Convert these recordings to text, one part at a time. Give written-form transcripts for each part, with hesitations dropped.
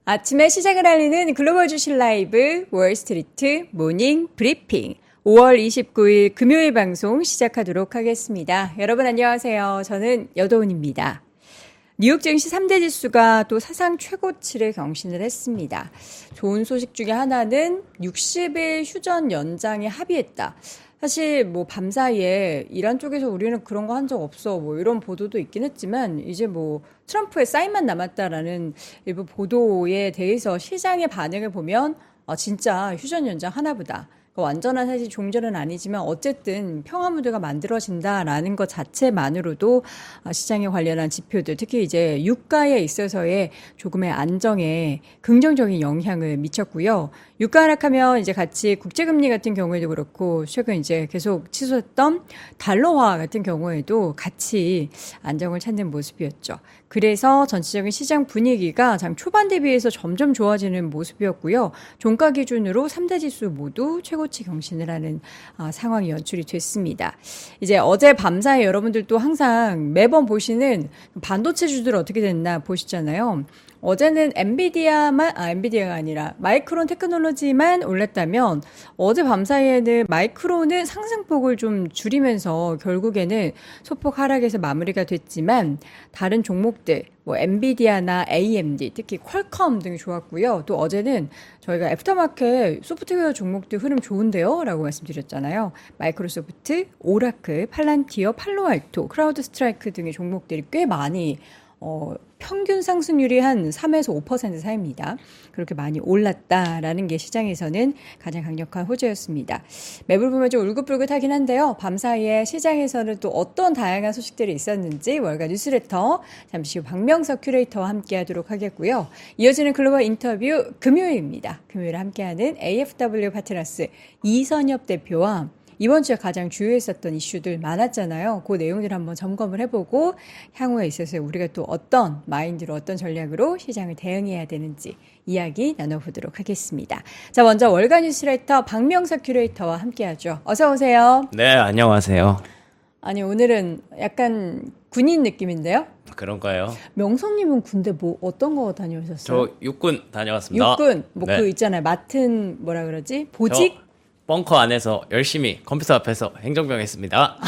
아침에 시작을 알리는 글로벌 주식 라이브 월스트리트 모닝 브리핑 5월 29일 금요일 방송 시작하도록 하겠습니다. 여러분 안녕하세요. 저는 여도은입니다. 뉴욕 증시 3대 지수가 또 사상 최고치를 경신을 했습니다. 좋은 소식 중에 하나는 60일 휴전 연장에 합의했다. 사실 뭐 밤사이에 이란 쪽에서 우리는 그런 거 한 적 없어 뭐 이런 보도도 있긴 했지만 이제 뭐 트럼프의 사인만 남았다라는 일부 보도에 대해서 시장의 반응을 보면 진짜 휴전 연장 하나보다 완전한 사실 종전은 아니지만 어쨌든 평화 무드가 만들어진다라는 것 자체만으로도 시장에 관련한 지표들 특히 이제 유가에 있어서의 조금의 안정에 긍정적인 영향을 미쳤고요. 유가 하락하면 이제 같이 국제금리 같은 경우에도 그렇고 최근 이제 계속 치솟았던 달러화 같은 경우에도 같이 안정을 찾는 모습이었죠. 그래서 전체적인 시장 분위기가 장 초반 대비해서 점점 좋아지는 모습이었고요. 종가 기준으로 3대 지수 모두 최고치 경신을 하는 상황이 연출이 됐습니다. 이제 어제 밤사이 여러분들도 항상 매번 보시는 반도체주들 어떻게 됐나 보시잖아요. 어제는 엔비디아가 아니라 마이크론 테크놀로지만 올랐다면 어제 밤사이에는 마이크론은 상승폭을 좀 줄이면서 결국에는 소폭 하락에서 마무리가 됐지만 다른 종목들 뭐 엔비디아나 AMD 특히 퀄컴 등이 좋았고요. 또 어제는 저희가 애프터마켓 소프트웨어 종목들 흐름 좋은데요? 라고 말씀드렸잖아요. 마이크로소프트, 오라클, 팔란티어, 팔로알토, 크라우드 스트라이크 등의 종목들이 꽤 많이 평균 상승률이 한 3에서 5% 사이입니다. 그렇게 많이 올랐다라는 게 시장에서는 가장 강력한 호재였습니다. 매물 보면 좀 울긋불긋하긴 한데요. 밤사이에 시장에서는 또 어떤 다양한 소식들이 있었는지 월간 뉴스레터 잠시 후 박명석 큐레이터와 함께하도록 하겠고요. 이어지는 글로벌 인터뷰 금요일입니다. 금요일에 함께하는 AFW 파트너스 이선엽 대표와 이번 주에 가장 주요했었던 이슈들 많았잖아요. 그 내용들 한번 점검을 해보고 향후에 있어서 우리가 또 어떤 마인드로 어떤 전략으로 시장을 대응해야 되는지 이야기 나눠보도록 하겠습니다. 자, 먼저 월간 뉴스레터 박명석 큐레이터와 함께하죠. 어서 오세요. 네, 안녕하세요. 아니 오늘은 약간 군인 느낌인데요? 그런가요? 명성님은 군대 뭐 어떤 거 다녀오셨어요? 저 육군 다녀왔습니다. 육군 뭐 네. 그 있잖아요. 맡은 뭐라 그러지? 보직? 벙커 안에서 열심히 컴퓨터 앞에서 행정병 했습니다.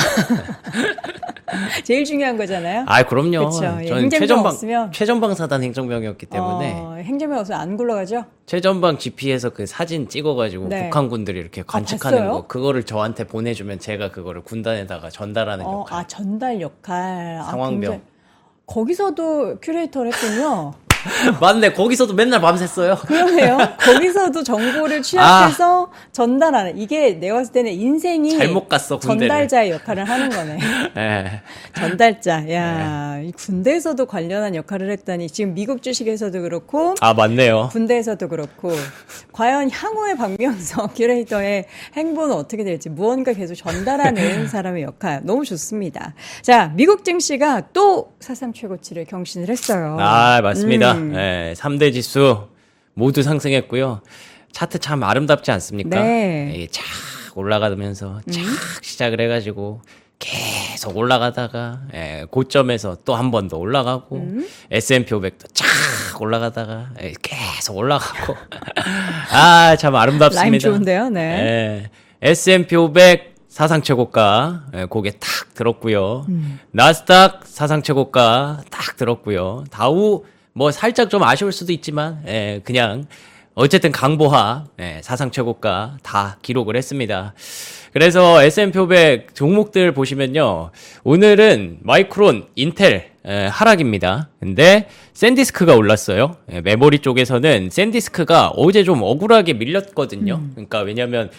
제일 중요한 거잖아요. 아, 그럼요. 그쵸. 저는 최전방 사단 행정병이었기 때문에 행정병 없으면 안 굴러가죠? 최전방 GP에서 그 사진 찍어가지고 네. 북한군들이 이렇게 관측하는 봤어요? 거 그거를 저한테 보내주면 제가 그거를 군단에다가 전달하는 역할. 전달 역할. 상황병. 거기서도 큐레이터를 했군요. 맞네. 거기서도 맨날 밤샜어요. 그러네요. 거기서도 정보를 취합해서 전달하는. 이게 내가 봤을 때는 인생이 잘못 갔어, 군대를. 전달자의 역할을 하는 거네. 네. 전달자. 야, 이 군대에서도 관련한 역할을 했다니. 지금 미국 주식에서도 그렇고. 아, 맞네요. 군대에서도 그렇고. 과연 향후의 박명석 큐레이터의 행보는 어떻게 될지 무언가 계속 전달하는 사람의 역할. 너무 좋습니다. 자, 미국 증시가 또 사상 최고치를 경신을 했어요. 아, 맞습니다. 네, 3대 지수 모두 상승했고요. 차트 참 아름답지 않습니까? 네. 쫙 올라가면서 쫙 시작을 해가지고 계속 올라가다가 고점에서 또 한 번 더 올라가고 S&P 500도 쫙 올라가다가 계속 올라가고 아, 참 아름답습니다. 라임 좋은데요? 네. S&P 500 사상 최고가 고개 탁 들었고요. 나스닥 사상 최고가 딱 들었고요. 다우 뭐 살짝 좀 아쉬울 수도 있지만 그냥 어쨌든 강보하 사상 최고가 다 기록을 했습니다. 그래서 S&P 500 종목들 보시면요. 오늘은 마이크론, 인텔 하락입니다. 근데 샌디스크가 올랐어요. 메모리 쪽에서는 샌디스크가 어제 좀 억울하게 밀렸거든요. 그러니까 왜냐면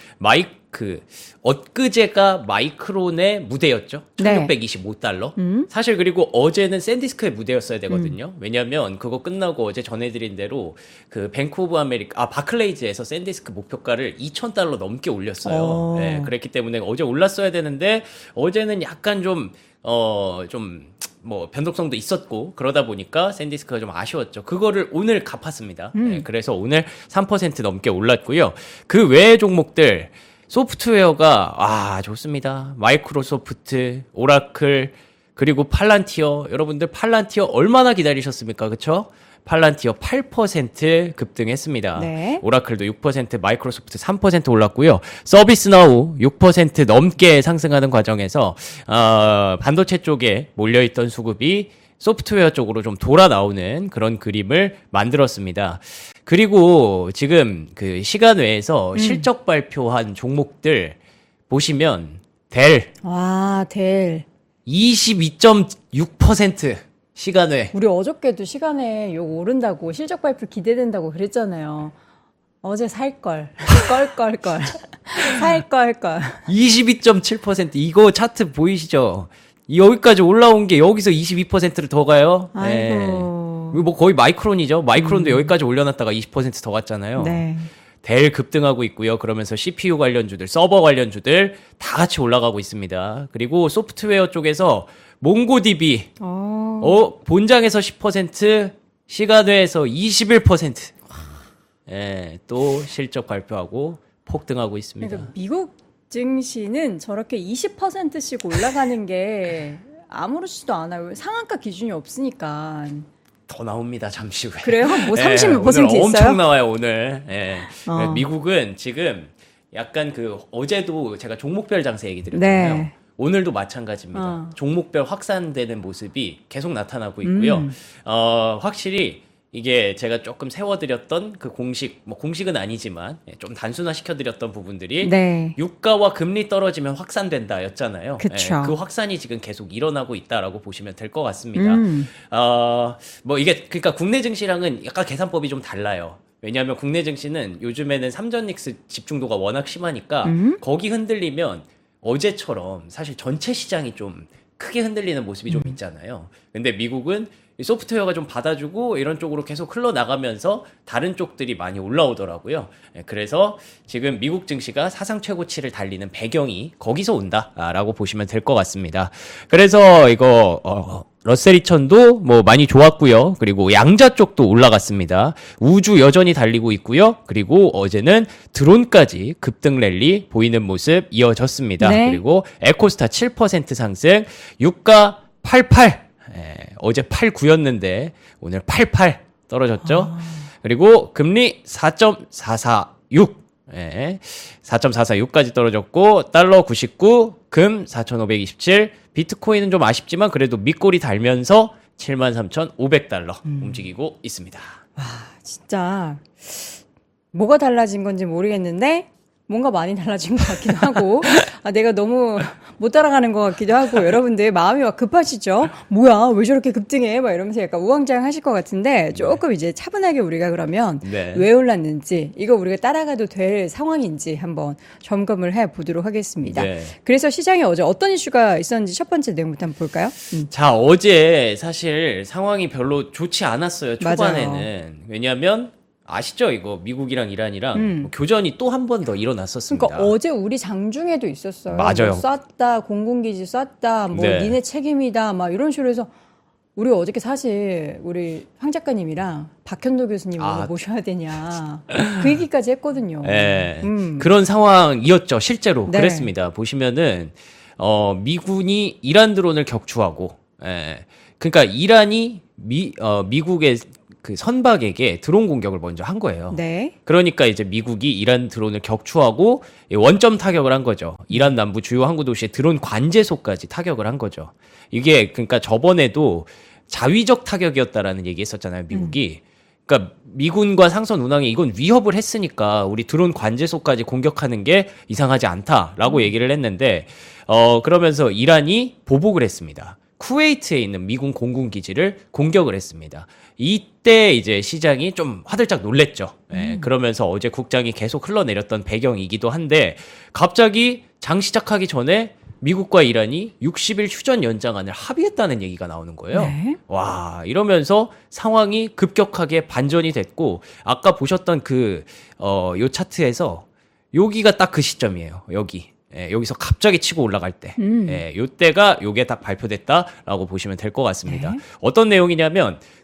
엊그제가 마이크론의 무대였죠. 네. 1625달러. 사실 그리고 어제는 샌디스크의 무대였어야 되거든요. 왜냐면 그거 끝나고 어제 전해드린 대로 그 뱅크 오브 아메리카, 바클레이즈에서 샌디스크 목표가를 2000달러 넘게 올렸어요. 네, 그랬기 때문에 어제 올랐어야 되는데 어제는 약간 뭐 변동성도 있었고 그러다 보니까 샌디스크가 좀 아쉬웠죠. 그거를 오늘 갚았습니다. 네, 그래서 오늘 3% 넘게 올랐고요. 그 외의 종목들 소프트웨어가 좋습니다. 마이크로소프트, 오라클, 그리고 팔란티어. 여러분들 팔란티어 얼마나 기다리셨습니까? 그쵸? 팔란티어 8% 급등했습니다. 네. 오라클도 6%, 마이크로소프트 3% 올랐고요. 서비스나우 6% 넘게 상승하는 과정에서 반도체 쪽에 몰려있던 수급이 소프트웨어 쪽으로 좀 돌아 나오는 그런 그림을 만들었습니다. 그리고 지금 그 시간 외에서 실적 발표한 종목들 보시면 델. 와, 델. 22.6% 시간외. 우리 어저께도 시간에 욕 오른다고 실적 발표 기대된다고 그랬잖아요. 어제 살걸. 껄껄껄. 살걸걸. 22.7% 이거 차트 보이시죠? 여기까지 올라온 게 여기서 22%를 더 가요. 아이고. 네. 뭐 거의 마이크론이죠. 마이크론도 여기까지 올려놨다가 20% 더 갔잖아요. 네. 델 급등하고 있고요. 그러면서 CPU 관련주들, 서버 관련주들 다 같이 올라가고 있습니다. 그리고 소프트웨어 쪽에서 몽고DB 본장에서 10%, 시간외에서 21%. 예, 또 실적 발표하고 폭등하고 있습니다. 그러니까 미국 증시는 저렇게 20%씩 올라가는 게 아무렇지도 않아요. 상한가 기준이 없으니까. 더 나옵니다. 잠시 후에. 그래요? 뭐 30몇 오늘 퍼센트 있어요? 엄청 나와요 오늘. 예. 미국은 지금 약간 그 어제도 제가 종목별 장세 얘기 드렸잖아요. 네. 오늘도 마찬가지입니다. 종목별 확산되는 모습이 계속 나타나고 있고요. 확실히 이게 제가 조금 세워드렸던 그 공식, 뭐 공식은 아니지만 좀 단순화시켜드렸던 부분들이 네. 유가와 금리 떨어지면 확산된다 였잖아요. 그쵸. 그 확산이 지금 계속 일어나고 있다라고 보시면 될 것 같습니다. 뭐 이게 그러니까 국내 증시랑은 약간 계산법이 좀 달라요. 왜냐하면 국내 증시는 요즘에는 삼전닉스 집중도가 워낙 심하니까 거기 흔들리면 어제처럼 사실 전체 시장이 좀 크게 흔들리는 모습이 좀 있잖아요. 근데 미국은 소프트웨어가 좀 받아주고 이런 쪽으로 계속 흘러나가면서 다른 쪽들이 많이 올라오더라고요. 그래서 지금 미국 증시가 사상 최고치를 달리는 배경이 거기서 온다라고 보시면 될 것 같습니다. 그래서 이거 러셀 2000도 뭐 많이 좋았고요. 그리고 양자 쪽도 올라갔습니다. 우주 여전히 달리고 있고요. 그리고 어제는 드론까지 급등 랠리 보이는 모습 이어졌습니다. 네. 그리고 에코스타 7% 상승, 유가 88. 어제 89였는데 오늘 88 떨어졌죠. 그리고 금리 4.446. 4.446까지 떨어졌고 달러 99, 금 4,527, 비트코인은 좀 아쉽지만 그래도 밑골이 달면서 73,500달러 움직이고 있습니다. 와, 진짜 뭐가 달라진 건지 모르겠는데 뭔가 많이 달라진 것 같기도 하고 내가 너무 못 따라가는 것 같기도 하고 여러분들 마음이 막 급하시죠? 뭐야 왜 저렇게 급등해? 막 이러면서 약간 우왕좌왕하실 것 같은데 조금 이제 차분하게 우리가 그러면 왜 올랐는지 이거 우리가 따라가도 될 상황인지 한번 점검을 해보도록 하겠습니다. 네. 그래서 시장에 어제 어떤 이슈가 있었는지 첫 번째 내용부터 한번 볼까요? 자, 어제 사실 상황이 별로 좋지 않았어요. 초반에는. 맞아요. 왜냐하면 아시죠? 이거 미국이랑 이란이랑 뭐 교전이 또 한 번 더 일어났었습니다. 그러니까 어제 우리 장중에도 있었어요. 맞아요. 뭐 쐈다, 공군기지 쐈다, 뭐 네. 니네 책임이다, 막 이런 식으로 해서 우리 어저께 사실 우리 황 작가님이랑 박현도 교수님 오늘 모셔야 되냐 그 얘기까지 했거든요. 네. 그런 상황이었죠. 실제로 네. 그랬습니다. 보시면은 미군이 이란 드론을 격추하고, 그러니까 이란이 미국의 그 선박에게 드론 공격을 먼저 한 거예요. 네. 그러니까 이제 미국이 이란 드론을 격추하고 원점 타격을 한 거죠. 이란 남부 주요 항구 도시의 드론 관제소까지 타격을 한 거죠. 이게 그러니까 저번에도 자위적 타격이었다라는 얘기 했었잖아요, 미국이. 그러니까 미군과 상선 운항에 이건 위협을 했으니까 우리 드론 관제소까지 공격하는 게 이상하지 않다라고 얘기를 했는데 그러면서 이란이 보복을 했습니다. 쿠웨이트에 있는 미군 공군 기지를 공격을 했습니다. 이때 이제 시장이 좀 화들짝 놀랬죠. 그러면서 어제 국장이 계속 흘러내렸던 배경이기도 한데 갑자기 장 시작하기 전에 미국과 이란이 60일 휴전 연장안을 합의했다는 얘기가 나오는 거예요. 네. 와, 이러면서 상황이 급격하게 반전이 됐고 아까 보셨던 요 차트에서 여기가 딱 그 시점이에요. 여기서 갑자기 치고 올라갈 때, 요때가 요게 딱 발표됐다라고 보시면 될 것 같습니다. 네. 어떤 내용이냐면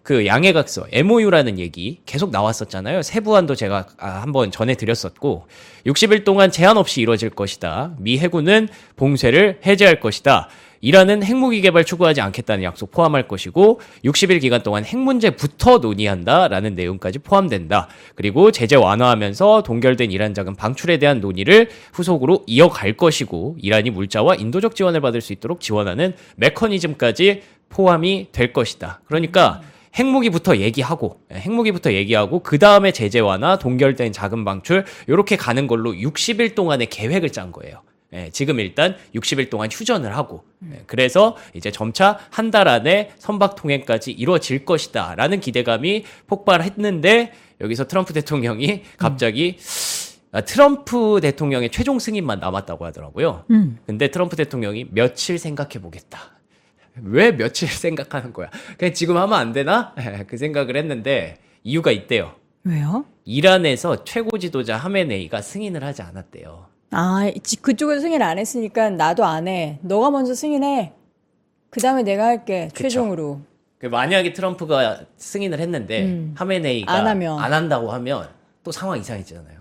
그 양해각서 MOU라는 얘기 계속 나왔었잖아요. 세부안도 제가 한번 전해드렸었고 60일 동안 제한 없이 이루어질 것이다. 미 해군은 봉쇄를 해제할 것이다. 이란은 핵무기 개발 추구하지 않겠다는 약속 포함할 것이고 60일 기간 동안 핵 문제부터 논의한다라는 내용까지 포함된다. 그리고 제재 완화하면서 동결된 이란 자금 방출에 대한 논의를 후속으로 이어갈 것이고 이란이 물자와 인도적 지원을 받을 수 있도록 지원하는 메커니즘까지 포함이 될 것이다. 그러니까 핵무기부터 얘기하고 그 다음에 제재 완화, 동결된 자금 방출 이렇게 가는 걸로 60일 동안의 계획을 짠 거예요. 지금 일단 60일 동안 휴전을 하고 그래서 이제 점차 한 달 안에 선박 통행까지 이루어질 것이다라는 기대감이 폭발했는데 여기서 트럼프 대통령이 갑자기 트럼프 대통령의 최종 승인만 남았다고 하더라고요. 근데 트럼프 대통령이 며칠 생각해 보겠다. 왜 며칠 생각하는 거야? 그냥 지금 하면 안 되나? 그 생각을 했는데 이유가 있대요. 왜요? 이란에서 최고 지도자 하메네이가 승인을 하지 않았대요. 아, 그쪽에서 승인 안 했으니까 나도 안 해. 너가 먼저 승인해. 그 다음에 내가 할게. 그쵸. 최종으로. 만약에 트럼프가 승인을 했는데 하메네이가 안 한다고 하면 또 상황 이상해지잖아요.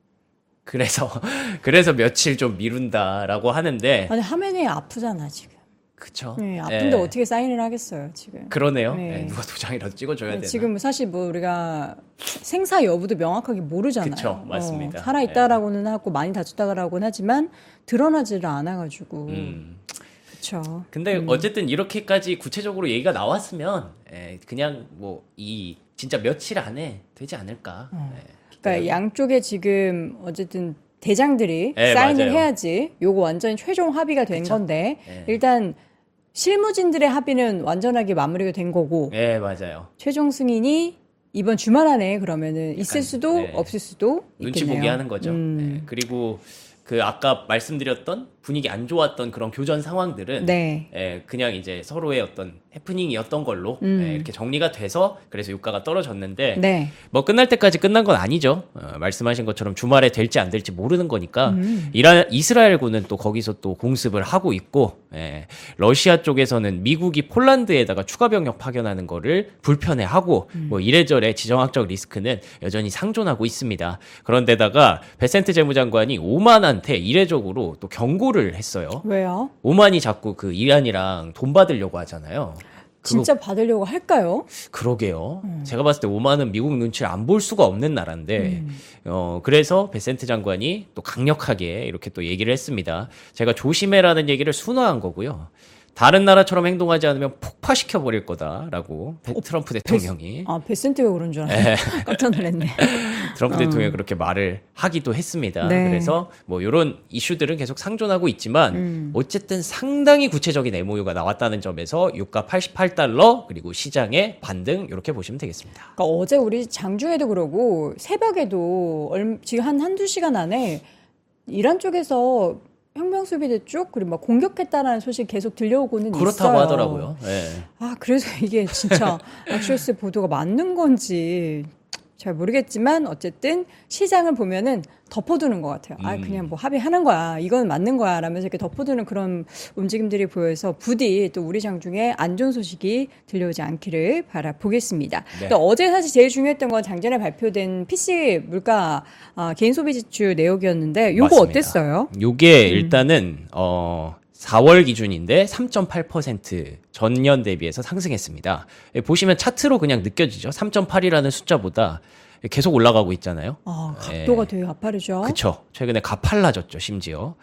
그래서 며칠 좀 미룬다라고 하는데. 아니 하메네이 아프잖아 지금. 그쵸. 네, 아픈데 어떻게 사인을 하겠어요 지금. 그러네요. 네. 네, 누가 도장이라도 찍어줘야 되나. 지금 사실 뭐 우리가 생사 여부도 명확하게 모르잖아요. 그쵸, 맞습니다. 살아있다라고는 하고 많이 다쳤다라고는 하지만 드러나지를 않아가지고. 그렇죠. 근데 어쨌든 이렇게까지 구체적으로 얘기가 나왔으면 그냥 뭐 진짜 며칠 안에 되지 않을까. 그러니까 양쪽에 지금 어쨌든 대장들이 사인을 맞아요. 해야지 요거 완전히 최종 합의가 된 건데 일단 실무진들의 합의는 완전하게 마무리가 된 거고 맞아요. 최종 승인이 이번 주말 안에 그러면은 있을 수도 없을 수도 눈치 있겠네요. 보기 하는 거죠. 그리고 그 아까 말씀드렸던 분위기 안 좋았던 그런 교전 상황들은 그냥 이제 서로의 어떤 해프닝이었던 걸로 이렇게 정리가 돼서 그래서 유가가 떨어졌는데 뭐 끝날 때까지 끝난 건 아니죠. 말씀하신 것처럼 주말에 될지 안 될지 모르는 거니까 이스라엘군은 또 거기서 또 공습을 하고 있고 러시아 쪽에서는 미국이 폴란드에다가 추가 병력 파견하는 거를 불편해하고 뭐 이래저래 지정학적 리스크는 여전히 상존하고 있습니다. 그런데다가 베센트 재무장관이 오만한테 이례적으로 또 경고를 했어요. 왜요? 오만이 자꾸 그 이란이랑 돈 받으려고 하잖아요. 진짜 받으려고 할까요? 그러게요. 제가 봤을 때 오만은 미국 눈치를 안 볼 수가 없는 나라인데 그래서 베센트 장관이 또 강력하게 이렇게 또 얘기를 했습니다. 제가 조심해라는 얘기를 순화한 거고요. 다른 나라처럼 행동하지 않으면 폭파시켜버릴 거다라고 트럼프 대통령이. 베센트가 그런 줄 알았네. 깜짝 놀랐네. 트럼프 대통령이 그렇게 말을 하기도 했습니다. 그래서 뭐 이런 이슈들은 계속 상존하고 있지만 어쨌든 상당히 구체적인 MOU가 나왔다는 점에서 유가 88달러 그리고 시장의 반등 이렇게 보시면 되겠습니다. 그러니까 어제 우리 장중에도 그러고 새벽에도 지금 한두 시간 안에 이란 쪽에서 혁명수비대 쪽 그리고 막 공격했다라는 소식 계속 들려오고는 그렇다고 있어요. 하더라고요. 그래서 이게 진짜 악시오스 보도가 맞는 건지 잘 모르겠지만 어쨌든 시장을 보면은 덮어두는 것 같아요. 그냥 뭐 합의하는 거야. 이건 맞는 거야. 라면서 이렇게 덮어두는 그런 움직임들이 보여서 부디 또 우리 장중에 안 좋은 소식이 들려오지 않기를 바라보겠습니다. 또 어제 사실 제일 중요했던 건 장전에 발표된 PC 물가 개인 소비 지출 내역이었는데 요거 맞습니다. 어땠어요? 요게 일단은 4월 기준인데 3.8% 전년 대비해서 상승했습니다. 보시면 차트로 그냥 느껴지죠. 3.8이라는 숫자보다 계속 올라가고 있잖아요. 각도가 되게 가파르죠. 그렇죠. 최근에 가팔라졌죠, 심지어.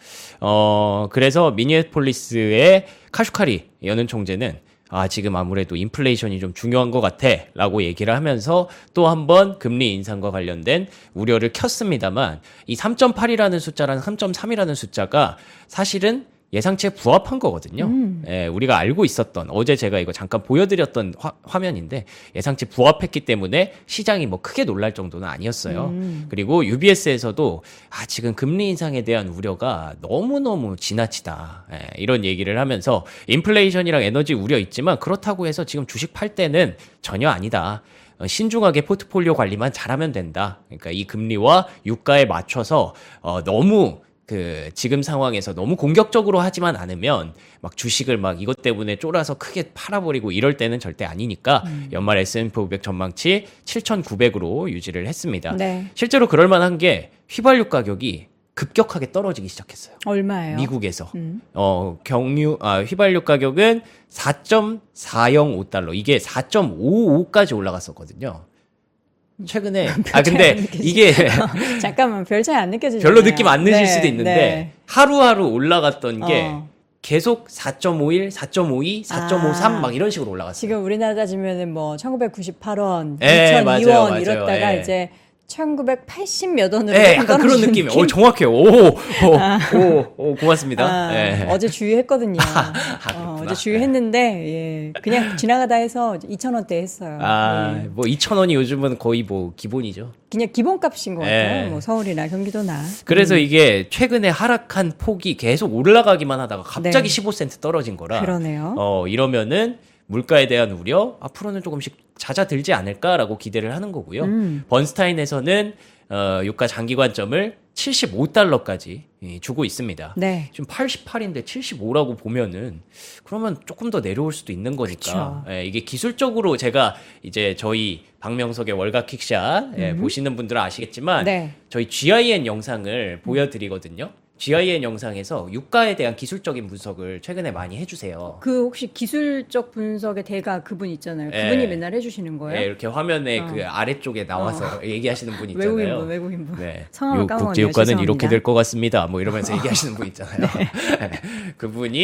그래서 미니애폴리스의 카슈카리 여는 총재는 지금 아무래도 인플레이션이 좀 중요한 것 같아 라고 얘기를 하면서 또 한 번 금리 인상과 관련된 우려를 켰습니다만 이 3.8이라는 숫자랑 3.3이라는 숫자가 사실은 예상치에 부합한 거거든요. 우리가 알고 있었던 어제 제가 이거 잠깐 보여드렸던 화면인데 예상치 부합했기 때문에 시장이 뭐 크게 놀랄 정도는 아니었어요. 그리고 UBS에서도 지금 금리 인상에 대한 우려가 너무너무 지나치다. 이런 얘기를 하면서 인플레이션이랑 에너지 우려 있지만 그렇다고 해서 지금 주식 팔 때는 전혀 아니다. 신중하게 포트폴리오 관리만 잘하면 된다. 그러니까 이 금리와 유가에 맞춰서 너무 그 지금 상황에서 너무 공격적으로 하지만 않으면 막 주식을 막 이것 때문에 쫄아서 크게 팔아버리고 이럴 때는 절대 아니니까 연말 S&P 500 전망치 7,900으로 유지를 했습니다. 네. 실제로 그럴 만한 게 휘발유 가격이 급격하게 떨어지기 시작했어요. 얼마예요? 미국에서. 휘발유 가격은 4.405달러. 이게 4.55까지 올라갔었거든요. 최근에 근데 이게 잠깐만 별 차이 안 느껴지죠. 별로 느낌 안 느낄 수도 있는데 네. 하루하루 올라갔던 게 계속 4.51, 4.52, 4.53 막 이런 식으로 올라갔어요. 지금 우리나라 따지면은 뭐 1998원, 네, 2002원 맞아요. 이렇다가 네. 이제 1980 몇 원으로 네, 약간 그런 느낌. 정확해요. 고맙습니다. 네. 어제 주유했거든요. 그렇구나. 어제 주유했는데 예, 그냥 지나가다 해서 2,000원대 했어요. 예. 뭐 2,000원이 요즘은 거의 뭐 기본이죠. 그냥 기본값인 것 같아요. 뭐 서울이나 경기도나. 그래서 이게 최근에 하락한 폭이 계속 올라가기만 하다가 갑자기 네. 15센트 떨어진 거라. 그러네요. 이러면은 물가에 대한 우려 앞으로는 조금씩 잦아들지 않을까라고 기대를 하는 거고요. 번스타인에서는 유가 장기 관점을 75달러까지 주고 있습니다. 네. 지금 88인데 75라고 보면은 그러면 조금 더 내려올 수도 있는 거니까. 이게 기술적으로 제가 이제 저희 박명석의 월가 킥샷 보시는 분들은 아시겠지만 네. 저희 GIN 영상을 보여드리거든요. GIN 영상에서 유가에 대한 기술적인 분석을 최근에 많이 해주세요. 그 혹시 기술적 분석의 대가 그분 있잖아요. 그분이 맨날 해주시는 거예요? 네, 이렇게 화면에 그 아래쪽에 나와서 얘기하시는 분 있잖아요. 외국인분. 네. 성함을 까먹었네요. 국제유가는 죄송합니다. 이렇게 될 것 같습니다. 뭐 이러면서 얘기하시는 분 있잖아요. 네. 그분이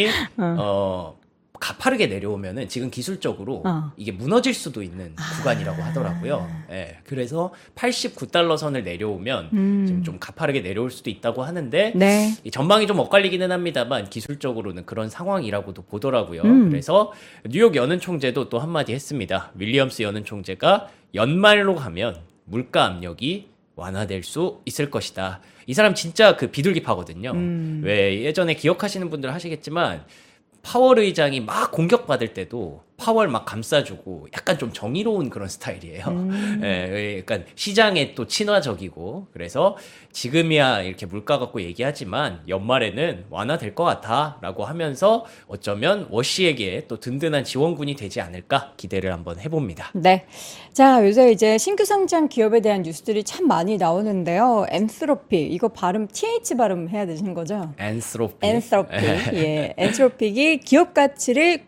가파르게 내려오면은 지금 기술적으로 이게 무너질 수도 있는 구간이라고 하더라고요. 네, 그래서 89달러 선을 내려오면 지금 좀 가파르게 내려올 수도 있다고 하는데 네. 이 전망이 좀 엇갈리기는 합니다만 기술적으로는 그런 상황이라고도 보더라고요. 그래서 뉴욕 연은 총재도 또 한마디 했습니다. 윌리엄스 연은 총재가 연말로 가면 물가 압력이 완화될 수 있을 것이다. 이 사람 진짜 그 비둘기파거든요. 왜 예전에 기억하시는 분들 하시겠지만 파월 의장이 막 공격받을 때도 파월 막 감싸주고 약간 좀 정의로운 그런 스타일이에요. 예, 약간 시장에 또 친화적이고 그래서 지금이야 이렇게 물가 갖고 얘기하지만 연말에는 완화될 것 같아라고 하면서 어쩌면 워시에게 또 든든한 지원군이 되지 않을까 기대를 한번 해봅니다. 네. 자, 요새 이제 신규 상장 기업에 대한 뉴스들이 참 많이 나오는데요. 엔스로피, 이거 발음 TH 발음 해야 되는 거죠? 엔스로피. 예. 엔스로픽이 기업 가치를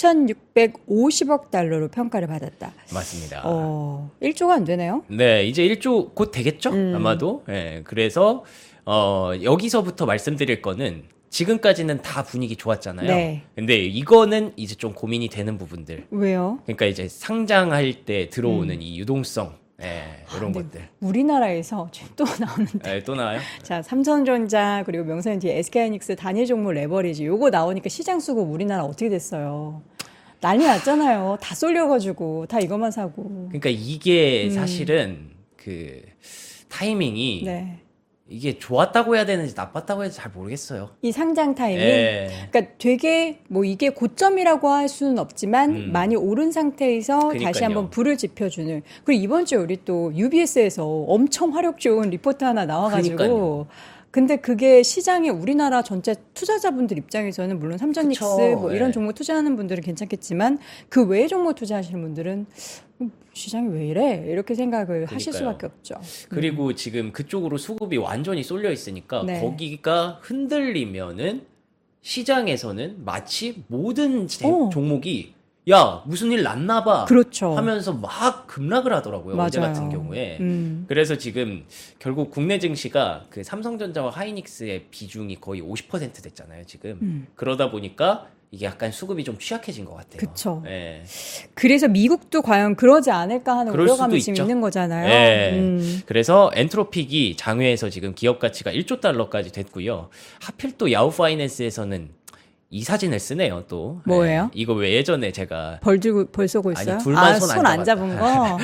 9,650억 달러로 평가를 받았다. 맞습니다. 1조가 안 되네요. 네, 이제 1조 곧 되겠죠? 아마도. 예, 그래서 여기서부터 말씀드릴 거는 지금까지는 다 분위기 좋았잖아요. 네. 근데 이거는 이제 좀 고민이 되는 부분들. 왜요? 그러니까 이제 상장할 때 들어오는 이 유동성, 이런 것들. 우리나라에서 또 나오는데. 또 나와요? 자, 삼성전자 그리고 명사현지, SK하이닉스 단일 종목 레버리지 요거 나오니까 시장 수급 우리나라 어떻게 됐어요? 난리 났잖아요. 다 쏠려가지고 다 이것만 사고. 그러니까 이게 사실은 그 타이밍이 네. 이게 좋았다고 해야 되는지 나빴다고 해야 되는지 잘 모르겠어요. 이 상장 타이밍. 예. 그러니까 되게 뭐 이게 고점이라고 할 수는 없지만 많이 오른 상태에서 다시 그러니까요. 한번 불을 지펴주는. 그리고 이번 주에 우리 또 UBS에서 엄청 화력 좋은 리포트 하나 나와가지고. 그러니까요. 근데 그게 시장에 우리나라 전체 투자자분들 입장에서는 물론 삼전닉스 그쵸. 뭐 이런 예. 종목 투자하는 분들은 괜찮겠지만 그 외의 종목 투자하시는 분들은 시장이 왜 이래? 이렇게 생각을 하실 그러니까요. 수밖에 없죠. 그리고 지금 그쪽으로 수급이 완전히 쏠려 있으니까 네. 거기가 흔들리면은 시장에서는 마치 모든 종목이 야 무슨 일 났나 봐 그렇죠. 하면서 막 급락을 하더라고요. 어제 맞아요. 같은 경우에. 그래서 지금 결국 국내 증시가 그 삼성전자와 하이닉스의 비중이 거의 50% 됐잖아요. 지금. 그러다 보니까 이게 약간 수급이 좀 취약해진 것 같아요. 그쵸. 예. 그래서 미국도 과연 그러지 않을까 하는 그럴 우려감이 수도 지금 있죠. 있는 거잖아요. 예. 그래서 엔트로픽이 장외에서 지금 기업 가치가 1조 달러까지 됐고요. 하필 또 야후 파이낸스에서는 이 사진을 쓰네요, 또. 뭐예요? 이거 왜 예전에 제가 벌 쏘고 있어요? 아니, 둘만 손 손 안 안 잡은 거?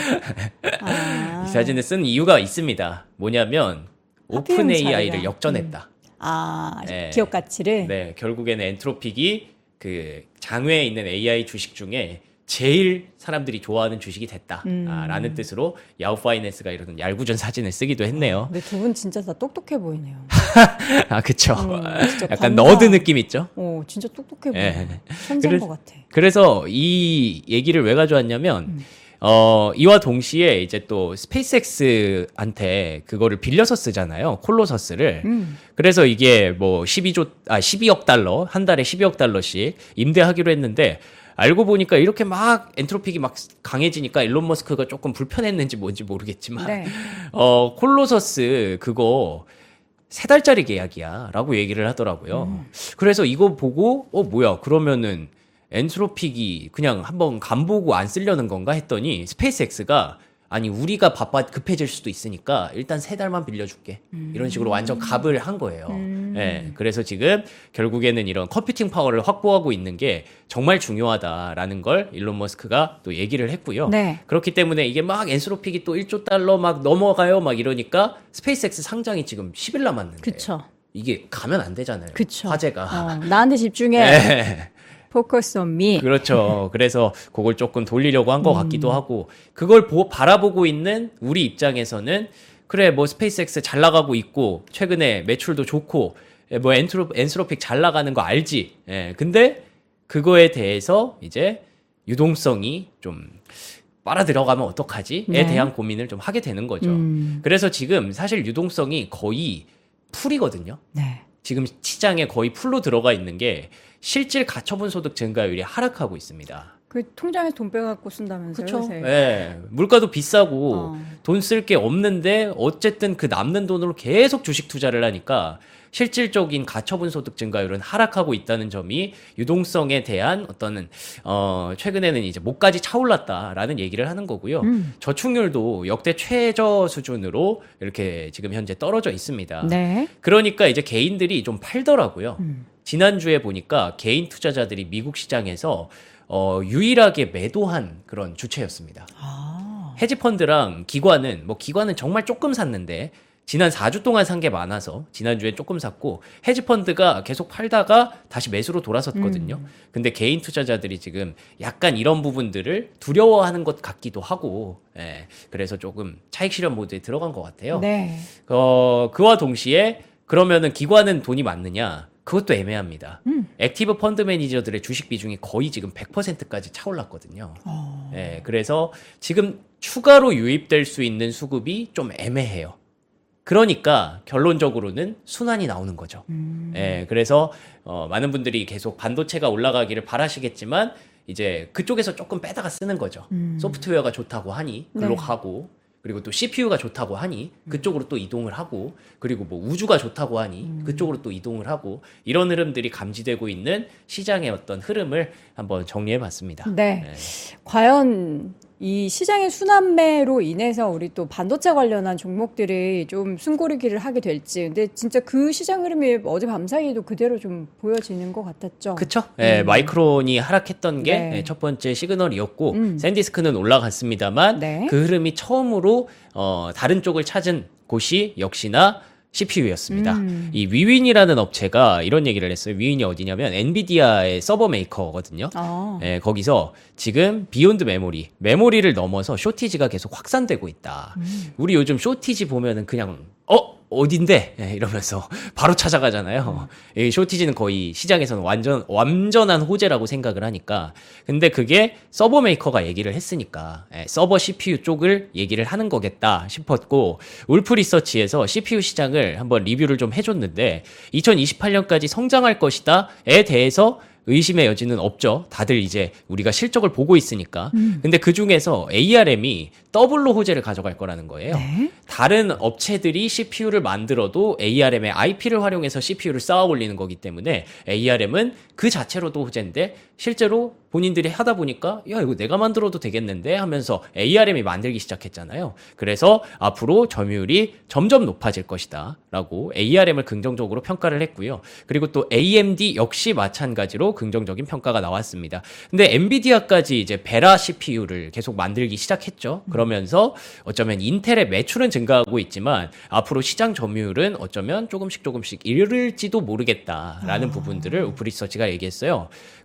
이 사진을 쓴 이유가 있습니다. 뭐냐면 하필 오픈 자기가. AI를 역전했다. 네. 기업 가치를? 네, 결국에는 엔트로픽이 그 장외에 있는 AI 주식 중에 제일 사람들이 좋아하는 주식이 됐다라는 뜻으로 야후 파이낸스가 이런 얄궂은 사진을 쓰기도 했네요. 근데 두 분 진짜 다 똑똑해 보이네요. 아, 그쵸. 약간 감사. 너드 느낌 있죠? 진짜 똑똑해 보여. 예. 천재인 것 같아. 그래서 이 얘기를 왜 가져왔냐면, 이와 동시에 이제 또 스페이스X한테 그거를 빌려서 쓰잖아요. 콜로서스를. 그래서 이게 뭐 12억 달러, 한 달에 12억 달러씩 임대하기로 했는데, 알고 보니까 이렇게 막 엔트로픽이 막 강해지니까 일론 머스크가 조금 불편했는지 뭔지 모르겠지만, 네. 콜로서스 그거 3달짜리 계약이야 라고 얘기를 하더라고요. 그래서 이거 보고 뭐야 그러면은 엔트로픽이 그냥 한번 간보고 안 쓰려는 건가 했더니 스페이스X가 아니 우리가 급해질 수도 있으니까 일단 3달만 빌려줄게 이런 식으로 완전 갑을 한 거예요. 예, 그래서 지금 결국에는 이런 컴퓨팅 파워를 확보하고 있는 게 정말 중요하다라는 걸 일론 머스크가 또 얘기를 했고요. 네. 그렇기 때문에 이게 막 엔트로픽이 또 1조 달러 막 넘어가요 막 이러니까 스페이스X 상장이 지금 10일 남았는데 그쵸. 이게 가면 안 되잖아요. 그쵸. 화제가. 나한테 집중해. 네. Focus on me. 그렇죠. 그래서 그걸 조금 돌리려고 한 것 같기도 하고 그걸 바라보고 있는 우리 입장에서는 그래 뭐 스페이스X 잘 나가고 있고 최근에 매출도 좋고 뭐 엔트로픽 잘 나가는 거 알지. 예. 근데 그거에 대해서 이제 유동성이 좀 빨아 들어가면 어떡하지에 네. 대한 고민을 좀 하게 되는 거죠. 그래서 지금 사실 유동성이 거의 풀이거든요. 네. 지금 시장에 거의 풀로 들어가 있는 게 실질 가처분 소득 증가율이 하락하고 있습니다. 그 통장에서 돈 빼갖고 쓴다면서요? 그렇죠. 요새. 네. 물가도 비싸고 돈 쓸 게 없는데 어쨌든 그 남는 돈으로 계속 주식 투자를 하니까 실질적인 가처분 소득 증가율은 하락하고 있다는 점이 유동성에 대한 어떤 최근에는 이제 목까지 차올랐다라는 얘기를 하는 거고요. 저축률도 역대 최저 수준으로 이렇게 지금 현재 떨어져 있습니다. 네. 그러니까 이제 개인들이 좀 팔더라고요. 지난주에 보니까 개인 투자자들이 미국 시장에서 유일하게 매도한 그런 주체였습니다. 헤지펀드랑 기관은 정말 조금 샀는데 지난 4주 동안 산 게 많아서 지난주에 조금 샀고 헤지펀드가 계속 팔다가 다시 매수로 돌아섰거든요. 근데 개인 투자자들이 지금 약간 이런 부분들을 두려워하는 것 같기도 하고 그래서 조금 차익 실현 모드에 들어간 것 같아요. 네. 그와 동시에 그러면은 기관은 돈이 많느냐? 그것도 애매합니다. 액티브 펀드 매니저들의 주식 비중이 거의 지금 100%까지 차올랐거든요. 그래서 지금 추가로 유입될 수 있는 수급이 좀 애매해요. 그러니까 결론적으로는 순환이 나오는 거죠. 그래서 많은 분들이 계속 반도체가 올라가기를 바라시겠지만 이제 그쪽에서 조금 빼다가 쓰는 거죠. 소프트웨어가 좋다고 하니 글로 가고 그리고 또 CPU가 좋다고 하니 그쪽으로 또 이동을 하고 그리고 뭐 우주가 좋다고 하니 그쪽으로 또 이동을 하고 이런 흐름들이 감지되고 있는 시장의 어떤 흐름을 한번 정리해 봤습니다. 네. 과연 이 시장의 순환매로 인해서 우리 또 반도체 관련한 종목들이 좀 숨고르기를 하게 될지. 근데 진짜 그 시장 흐름이 어제 밤사이에도 그대로 좀 보여지는 것 같았죠. 그쵸? 마이크론이 하락했던 게 첫 번째 시그널이었고 샌디스크는 올라갔습니다만 네. 그 흐름이 처음으로 다른 쪽을 찾은 곳이 역시나 CPU였습니다. 이 위윈이라는 업체가 이런 얘기를 했어요. 위윈이 어디냐면 엔비디아의 서버 메이커거든요. 거기서 지금 비욘드 메모리를 넘어서 쇼티지가 계속 확산되고 있다. 우리 요즘 쇼티지 보면은 그냥 어딘데? 이러면서 바로 찾아가잖아요. 이 쇼티지는 거의 시장에서는 완전한 호재라고 생각을 하니까. 근데 그게 서버 메이커가 얘기를 했으니까 서버 CPU 쪽을 얘기를 하는 거겠다 싶었고 울프 리서치에서 CPU 시장을 한번 리뷰를 좀 해줬는데 2028년까지 성장할 것이다에 대해서 의심의 여지는 없죠. 다들 이제 우리가 실적을 보고 있으니까. 근데 그 중에서 ARM이 더블로 호재를 가져갈 거라는 거예요. 네. 다른 업체들이 CPU를 만들어도 ARM의 IP를 활용해서 CPU를 쌓아 올리는 거기 때문에 ARM은 그 자체로도 호재인데 실제로 본인들이 하다 보니까 야 이거 내가 만들어도 되겠는데 하면서 ARM이 만들기 시작했잖아요. 그래서 앞으로 점유율이 점점 높아질 것이다 라고 ARM을 긍정적으로 평가를 했고요. 그리고 또 AMD 역시 마찬가지로 긍정적인 평가가 나왔습니다. 근데 엔비디아까지 이제 베라 CPU를 계속 만들기 시작했죠. 그러면서 어쩌면 인텔의 매출은 증가하고 있지만 앞으로 시장 점유율은 어쩌면 조금씩 이를지도 모르겠다라는 부분들을 우프 리서치가 얘기했어요. 그래서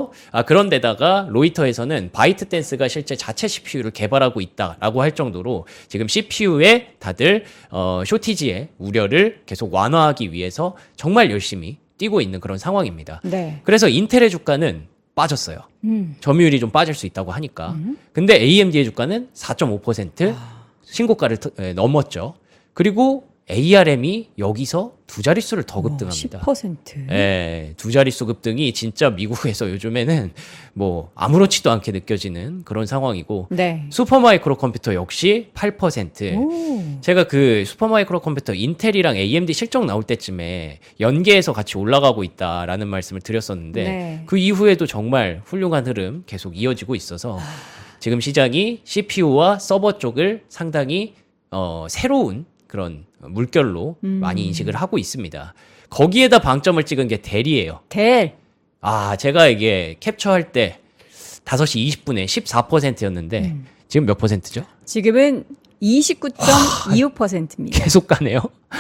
그런데다가 로이터에서는 바이트댄스가 실제 자체 CPU를 개발하고 있다라고 할 정도로 지금 CPU에 다들 쇼티지의 우려를 계속 완화하기 위해서 정말 열심히 뛰고 있는 그런 상황입니다. 네. 그래서 인텔의 주가는 빠졌어요. 점유율이 좀 빠질 수 있다고 하니까. 근데 AMD의 주가는 4.5% 신고가를 넘었죠. 그리고 ARM이 여기서 두 자릿수를 더 급등합니다. 10%. 예, 두 자릿수 급등이 진짜 미국에서 요즘에는 뭐 아무렇지도 않게 느껴지는 그런 상황이고 네. 슈퍼마이크로 컴퓨터 역시 8%. 오. 제가 그 슈퍼마이크로 컴퓨터 인텔이랑 AMD 실적 나올 때쯤에 연계해서 같이 올라가고 있다라는 말씀을 드렸었는데 네. 그 이후에도 정말 훌륭한 흐름 계속 이어지고 있어서 지금 시장이 CPU와 서버 쪽을 상당히 새로운 그런 물결로 많이 인식을 하고 있습니다. 거기에다 방점을 찍은 게 델이에요. 델. 제가 이게 캡처할 때 5시 20분에 14%였는데 지금 몇 %죠? 지금은 29.25%입니다. 계속 가네요.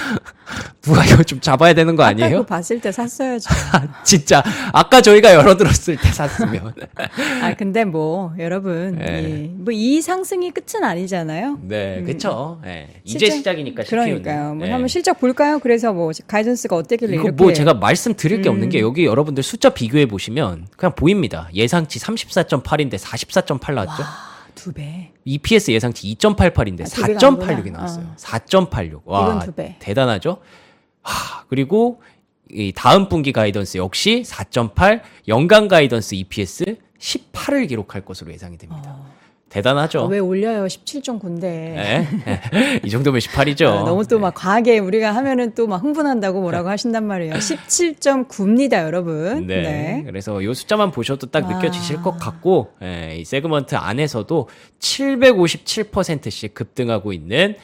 누가 이거 좀 잡아야 되는 거 아까 아니에요? 그거 봤을 때 샀어야죠. 진짜 아까 저희가 열어들었을 때 샀으면. 근데 뭐 여러분, 네. 뭐 이 상승이 끝은 아니잖아요. 네, 그쵸. 네. 이제 시작이니까 그러니까요. 뭐 한번 실적 볼까요? 그래서 뭐 가이던스가 어떻길래 이거 이렇게 뭐 제가 말씀드릴 게 없는 게 여기 여러분들 숫자 비교해 보시면 그냥 보입니다. 예상치 34.8인데 44.8 나왔죠? 두 배. EPS 예상치 2.88인데 두 배가 4.86이 아니구나. 나왔어요. 4.86. 와, 이건 두 배. 대단하죠? 그리고 이 다음 분기 가이던스 역시 4.8, 연간 가이던스 EPS 18을 기록할 것으로 예상이 됩니다. 대단하죠? 왜 올려요? 17.9인데. 네. 이 정도면 18이죠. 너무 또 막 과하게 우리가 하면은 또 막 흥분한다고 뭐라고 하신단 말이에요. 17.9입니다, 여러분. 네. 그래서 이 숫자만 보셔도 딱 느껴지실 것 같고, 이 세그먼트 안에서도 757%씩 급증하고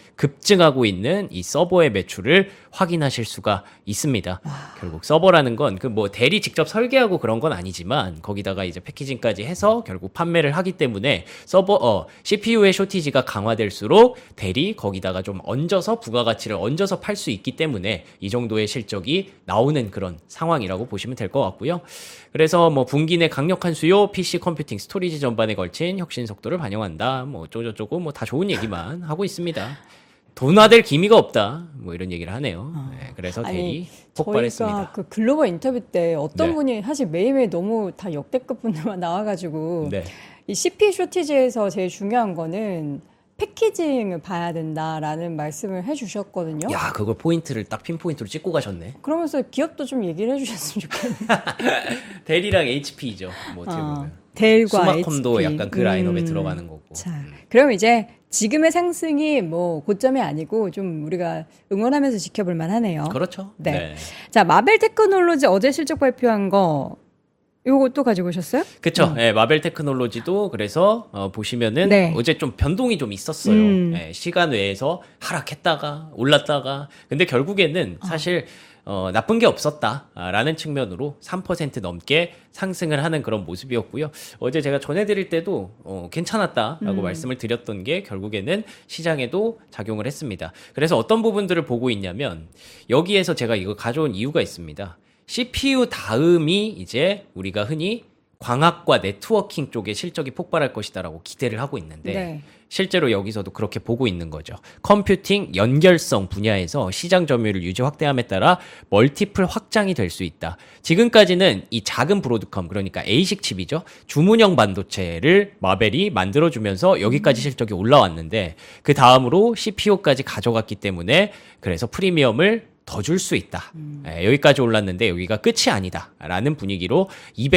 있는 이 서버의 매출을 확인하실 수가 있습니다. 결국 서버라는 건 그 뭐 대리 직접 설계하고 그런 건 아니지만 거기다가 이제 패키징까지 해서 결국 판매를 하기 때문에 CPU의 쇼티지가 강화될수록 대리 거기다가 좀 얹어서 부가가치를 얹어서 팔 수 있기 때문에 이 정도의 실적이 나오는 그런 상황이라고 보시면 될 것 같고요. 그래서 뭐 분기 내 강력한 수요, PC 컴퓨팅, 스토리지 전반에 걸친 혁신 속도를 반영한다. 뭐 어쩌고저쩌고 뭐 다 좋은 얘기만 하고 있습니다. 둔화될 기미가 없다. 뭐 이런 얘기를 하네요. 네, 그래서 대리 폭발했습니다. 저희가 그 글로벌 인터뷰 때 어떤 네. 분이 사실 매일매일 너무 다 역대급 분들만 나와가지고 네. 이 CPU 쇼티지에서 제일 중요한 거는 패키징을 봐야 된다라는 말씀을 해주셨거든요. 야, 그걸 포인트를 딱 핀포인트로 찍고 가셨네. 그러면서 기업도 좀 얘기를 해주셨으면 좋겠네요. 델이랑 HP죠. 뭐 어떻게 보면. 델과 스마컴도 HP. 약간 그 라인업에 들어가는 거고. 자, 그럼 이제 지금의 상승이 뭐 고점이 아니고 좀 우리가 응원하면서 지켜볼 만하네요. 그렇죠. 네. 자, 마벨 테크놀로지 어제 실적 발표한 거 요것도 가지고 오셨어요? 그쵸. 예, 마벨 테크놀로지도 그래서 보시면은 네. 어제 좀 변동이 좀 있었어요. 예, 시간 외에서 하락했다가 올랐다가 근데 결국에는 사실 나쁜 게 없었다라는 측면으로 3% 넘게 상승을 하는 그런 모습이었고요. 어제 제가 전해드릴 때도 괜찮았다라고 말씀을 드렸던 게 결국에는 시장에도 작용을 했습니다. 그래서 어떤 부분들을 보고 있냐면 여기에서 제가 이거 가져온 이유가 있습니다. CPU 다음이 이제 우리가 흔히 광학과 네트워킹 쪽에 실적이 폭발할 것이다라고 기대를 하고 있는데 네. 실제로 여기서도 그렇게 보고 있는 거죠. 컴퓨팅 연결성 분야에서 시장 점유율을 유지 확대함에 따라 멀티플 확장이 될 수 있다. 지금까지는 이 작은 브로드컴 그러니까 A식 칩이죠. 주문형 반도체를 마벨이 만들어주면서 여기까지 실적이 올라왔는데 그 다음으로 CPU까지 가져갔기 때문에 그래서 프리미엄을 더 줄 수 있다. 여기까지 올랐는데 여기가 끝이 아니다. 라는 분위기로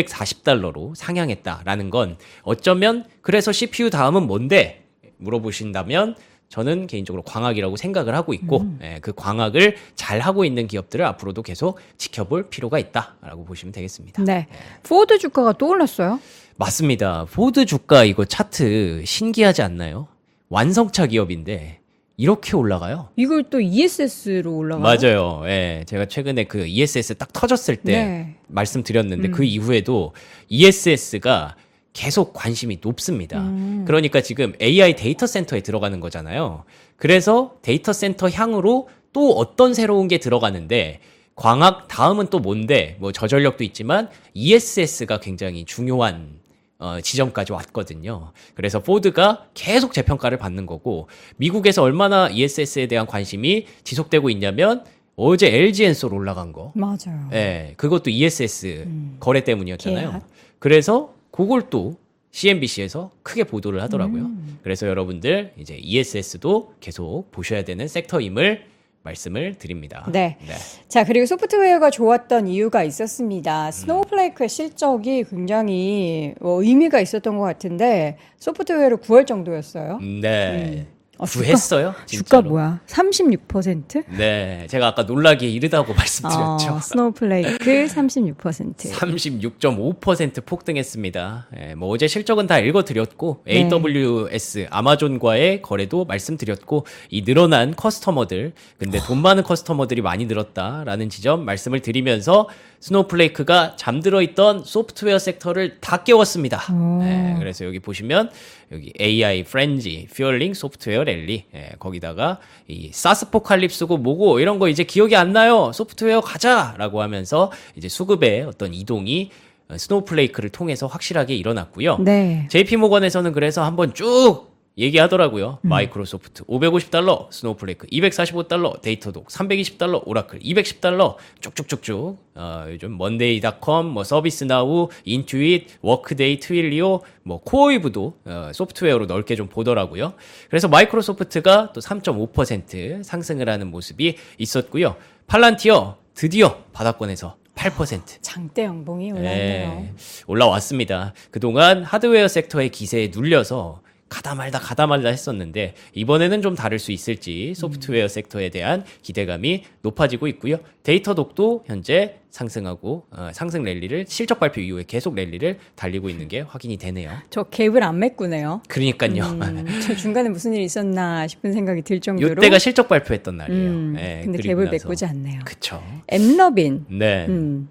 $240로 상향했다라는 건 어쩌면 그래서 CPU 다음은 뭔데? 물어보신다면 저는 개인적으로 광학이라고 생각을 하고 있고 그 광학을 잘 하고 있는 기업들을 앞으로도 계속 지켜볼 필요가 있다라고 보시면 되겠습니다. 네. 포드 주가가 또 올랐어요? 맞습니다. 포드 주가 이거 차트 신기하지 않나요? 완성차 기업인데 이렇게 올라가요? 이걸 또 ESS로 올라가요? 맞아요. 예. 제가 최근에 그 ESS 딱 터졌을 때 네. 말씀드렸는데 그 이후에도 ESS가 계속 관심이 높습니다. 그러니까 지금 AI 데이터 센터에 들어가는 거잖아요. 그래서 데이터 센터 향으로 또 어떤 새로운 게 들어가는데 광학 다음은 또 뭔데 뭐 저전력도 있지만 ESS가 굉장히 중요한 지점까지 왔거든요. 그래서 포드가 계속 재평가를 받는 거고 미국에서 얼마나 ESS에 대한 관심이 지속되고 있냐면 어제 LG 엔솔 올라간 거. 맞아요. 예, 그것도 ESS 거래 때문이었잖아요. 계약. 그래서 그걸 또 CNBC에서 크게 보도를 하더라고요. 그래서 여러분들 이제 ESS도 계속 보셔야 되는 섹터임을 말씀을 드립니다. 네. 자, 그리고 소프트웨어가 좋았던 이유가 있었습니다. 스노우플레이크의 실적이 굉장히 의미가 있었던 것 같은데 소프트웨어를 구할 정도였어요. 네. 구했어요? 주가 뭐야? 36%? 네. 제가 아까 놀라기에 이르다고 말씀드렸죠. 스노우플레이크 36%. 36.5% 폭등했습니다. 예, 뭐 어제 실적은 다 읽어드렸고 AWS 아마존과의 거래도 말씀드렸고 이 늘어난 커스터머들 근데 돈 많은 커스터머들이 많이 늘었다라는 지점 말씀을 드리면서 스노우플레이크가 잠들어 있던 소프트웨어 섹터를 다 깨웠습니다. 예, 그래서 여기 보시면 여기 AI 프렌지, 퓨얼링 소프트웨어 랠리 거기다가 이 사스포칼립스고 뭐고 이런 거 이제 기억이 안 나요. 소프트웨어 가자라고 하면서 이제 수급의 어떤 이동이 스노우플레이크를 통해서 확실하게 일어났고요. 네. JP모건에서는 그래서 한번 쭉 얘기하더라고요. 마이크로소프트 $550, 스노우플레이크 $245, 데이터독 $320, 오라클 $210 쭉쭉쭉쭉 요즘 먼데이닷컴, 뭐 서비스나우, 인투잇, 워크데이, 트윌리오, 뭐 코어웨이브도 소프트웨어로 넓게 좀 보더라고요. 그래서 마이크로소프트가 또 3.5% 상승을 하는 모습이 있었고요. 팔란티어 드디어 바닥권에서 8%. 장대 연봉이 올랐네요. 네, 올라왔습니다. 그동안 하드웨어 섹터의 기세에 눌려서 가다 말다 했었는데 이번에는 좀 다를 수 있을지 소프트웨어 섹터에 대한 기대감이 높아지고 있고요. 데이터독도 현재 상승하고 상승 랠리를 실적 발표 이후에 계속 랠리를 달리고 있는 게 확인이 되네요. 저 갭을 안 메꾸네요. 그러니까요. 저 중간에 무슨 일이 있었나 싶은 생각이 들 정도로. 이때가 실적 발표했던 날이에요. 네, 근데 갭을 메꾸지 않네요. 그쵸. 엠러빈. 네.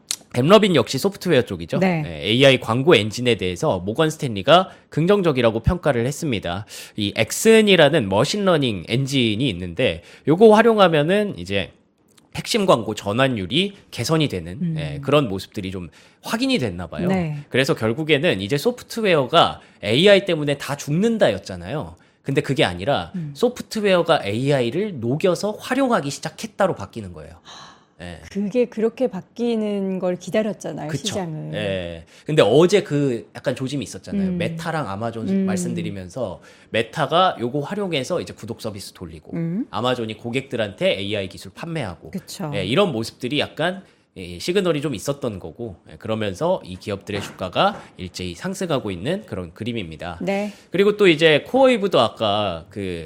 엠러빈 역시 소프트웨어 쪽이죠. 네. AI 광고 엔진에 대해서 모건 스탠리가 긍정적이라고 평가를 했습니다. 이 엑슨이라는 머신러닝 엔진이 있는데 요거 활용하면은 이제 핵심 광고 전환율이 개선이 되는 그런 모습들이 좀 확인이 됐나 봐요. 네. 그래서 결국에는 이제 소프트웨어가 AI 때문에 다 죽는다였잖아요. 근데 그게 아니라 소프트웨어가 AI를 녹여서 활용하기 시작했다로 바뀌는 거예요. 네. 그게 그렇게 바뀌는 걸 기다렸잖아요. 그쵸? 시장을. 네. 근데 어제 그 약간 조짐이 있었잖아요. 메타랑 아마존 말씀드리면서 메타가 요거 활용해서 이제 구독 서비스 돌리고 아마존이 고객들한테 AI 기술 판매하고 네, 이런 모습들이 약간 시그널이 좀 있었던 거고 그러면서 이 기업들의 주가가 일제히 상승하고 있는 그런 그림입니다. 네. 그리고 또 이제 코어웨이브도 아까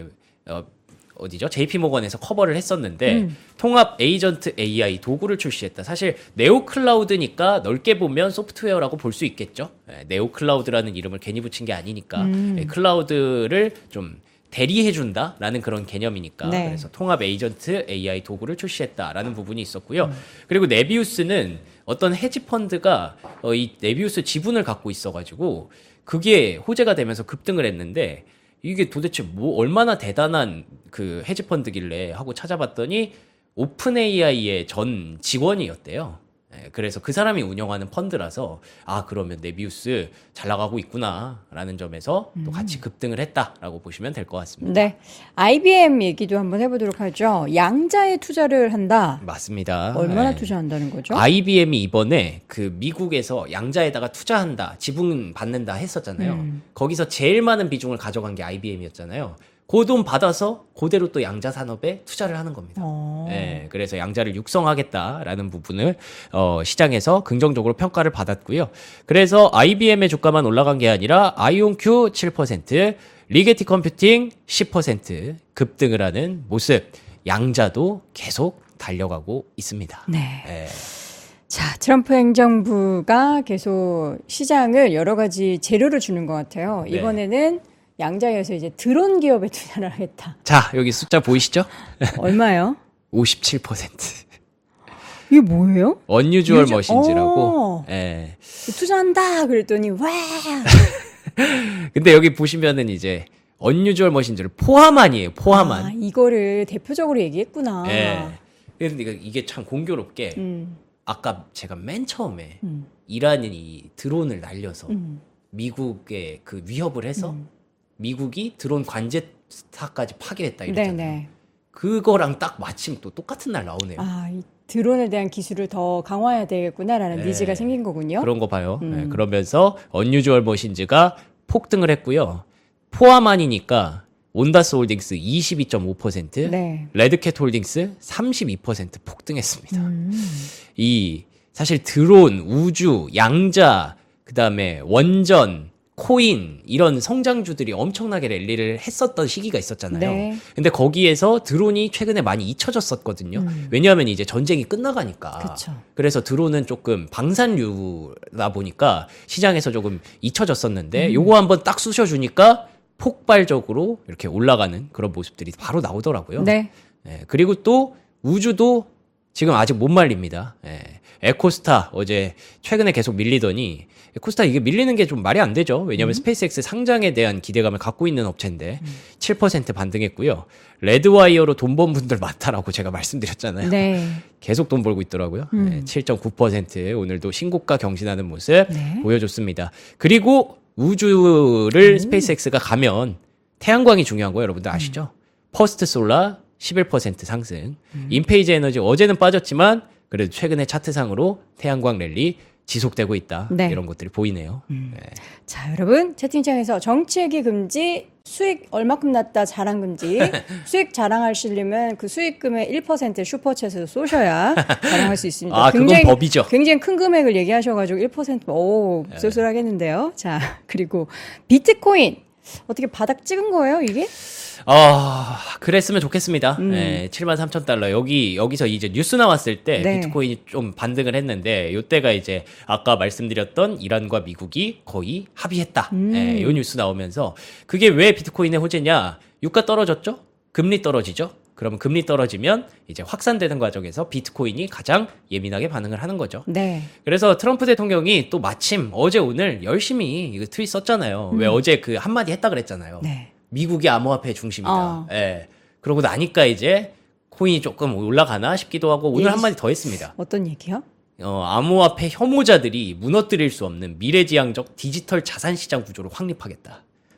어디죠? JP모건에서 커버를 했었는데 통합 에이전트 AI 도구를 출시했다. 사실 네오클라우드니까 넓게 보면 소프트웨어라고 볼 수 있겠죠. 네오클라우드라는 이름을 괜히 붙인 게 아니니까 클라우드를 좀 대리해준다라는 그런 개념이니까 네. 그래서 통합 에이전트 AI 도구를 출시했다라는 부분이 있었고요. 그리고 네비우스는 어떤 헤지펀드가 이 네비우스 지분을 갖고 있어가지고 그게 호재가 되면서 급등을 했는데 이게 도대체 뭐 얼마나 대단한 그 헤지펀드길래 하고 찾아봤더니 오픈 AI의 전 직원이었대요. 그래서 그 사람이 운영하는 펀드라서 그러면 네비우스 잘 나가고 있구나라는 점에서 또 같이 급등을 했다라고 보시면 될 것 같습니다. 네, IBM 얘기도 한번 해보도록 하죠. 양자에 투자를 한다. 맞습니다. 얼마나 투자한다는 거죠? IBM이 이번에 그 미국에서 양자에다가 투자한다, 지분 받는다 했었잖아요. 거기서 제일 많은 비중을 가져간 게 IBM이었잖아요. 그 돈 받아서 그대로 또 양자 산업에 투자를 하는 겁니다. 네, 그래서 양자를 육성하겠다라는 부분을 시장에서 긍정적으로 평가를 받았고요. 그래서 IBM의 주가만 올라간 게 아니라 아이온큐 7%, 리게티 컴퓨팅 10% 급등을 하는 모습. 양자도 계속 달려가고 있습니다. 네. 자, 트럼프 행정부가 계속 시장을 여러 가지 재료를 주는 것 같아요. 이번에는 양자에서 이제 드론 기업에 투자를 하겠다. 자, 여기 숫자 보이시죠? 얼마요? 57%. 이게 뭐예요? 언유주얼 머신즈라고. 예. 투자한다 그랬더니 와. 근데 여기 보시면은 이제 언유주얼 머신즈를 포함한이에요. 포함한. 이거를 대표적으로 얘기했구나. 예. 근데 이게 참 공교롭게 아까 제가 맨 처음에 이란이 드론을 날려서 미국에 그 위협을 해서 미국이 드론 관제사까지 파괴했다 이랬잖아요. 네네. 그거랑 딱 마침 또 똑같은 날 나오네요. 아, 이 드론에 대한 기술을 더 강화해야 되겠구나라는 네. 니즈가 생긴 거군요. 그런 거 봐요. 네, 그러면서 언유주얼 머신즈가 폭등을 했고요. 포함안이니까 온다스 홀딩스 22.5%, 네. 레드캣 홀딩스 32% 폭등했습니다. 이 사실 드론, 우주, 양자, 그다음에 원전, 코인 이런 성장주들이 엄청나게 랠리를 했었던 시기가 있었잖아요. 네. 근데 거기에서 드론이 최근에 많이 잊혀졌었거든요. 왜냐하면 이제 전쟁이 끝나가니까. 그쵸. 그래서 드론은 조금 방산류다 보니까 시장에서 조금 잊혀졌었는데 요거 한번 딱 쑤셔주니까 폭발적으로 이렇게 올라가는 그런 모습들이 바로 나오더라고요. 네. 예, 그리고 또 우주도 지금 아직 못 말립니다. 예, 에코스타 어제 최근에 계속 밀리더니 에코스타 이게 밀리는 게 좀 말이 안 되죠. 왜냐하면 스페이스X 상장에 대한 기대감을 갖고 있는 업체인데 7% 반등했고요. 레드와이어로 돈 번 분들 많다라고 제가 말씀드렸잖아요. 네. 계속 돈 벌고 있더라고요. 네, 7.9% 오늘도 신고가 경신하는 모습 네. 보여줬습니다. 그리고 우주를 스페이스X가 가면 태양광이 중요한 거 여러분들 아시죠? 퍼스트 솔라 11% 상승. 인페이지 에너지 어제는 빠졌지만 그래도 최근에 차트상으로 태양광 랠리 지속되고 있다. 네. 이런 것들이 보이네요. 네. 자, 여러분 채팅창에서 정치 얘기 금지, 수익 얼마큼 났다 자랑 금지. 수익 자랑하시려면 그 수익금의 1% 슈퍼챗으로 쏘셔야 자랑할 수 있습니다. 아, 그건 법이죠. 굉장히 큰 금액을 얘기하셔가지고 1% 오, 쏠쏠하겠는데요. 자, 그리고 비트코인 어떻게 바닥 찍은 거예요, 이게? 그랬으면 좋겠습니다. 네, 73,000달러. 여기서 이제 뉴스 나왔을 때 네. 비트코인이 좀 반등을 했는데, 요때가 이제 아까 말씀드렸던 이란과 미국이 거의 합의했다. 네, 요 뉴스 나오면서, 그게 왜 비트코인의 호재냐? 유가 떨어졌죠? 금리 떨어지죠? 그러면 금리 떨어지면 이제 확산되는 과정에서 비트코인이 가장 예민하게 반응을 하는 거죠. 네. 그래서 트럼프 대통령이 또 마침 어제 오늘 열심히 이거 트윗 썼잖아요. 왜 어제 그 한마디 했다 그랬잖아요. 네. 미국이 암호화폐 중심이다. 예. 그러고 나니까 이제 코인이 조금 올라가나 싶기도 하고 오늘 한마디 더 했습니다. 어떤 얘기요? 암호화폐 혐오자들이 무너뜨릴 수 없는 미래지향적 디지털 자산 시장 구조를 확립하겠다.